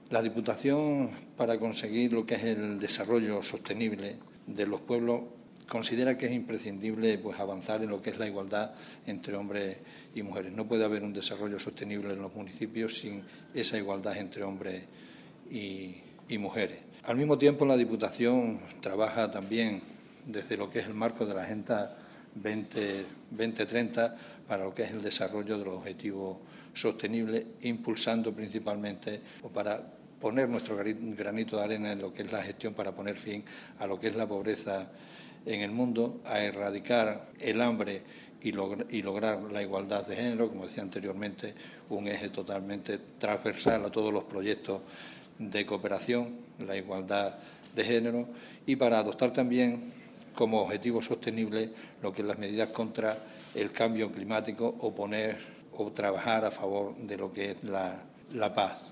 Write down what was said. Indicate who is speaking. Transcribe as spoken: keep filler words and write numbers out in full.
Speaker 1: La Diputación, para conseguir lo que es el desarrollo sostenible de los pueblos, considera que es imprescindible pues, avanzar en lo que es la igualdad entre hombres y mujeres. No puede haber un desarrollo sostenible en los municipios sin esa igualdad entre hombres y, y mujeres. Al mismo tiempo, la Diputación trabaja también desde lo que es el marco de la Agenda veinte treinta para lo que es el desarrollo de los objetivos sostenibles, impulsando principalmente o para poner nuestro granito de arena en lo que es la gestión para poner fin a lo que es la pobreza en el mundo, a erradicar el hambre y, log- y lograr la igualdad de género, como decía anteriormente, un eje totalmente transversal a todos los proyectos de cooperación, la igualdad de género, y para adoptar también como objetivo sostenible lo que es las medidas contra el cambio climático o poner o trabajar a favor de lo que es la, la paz.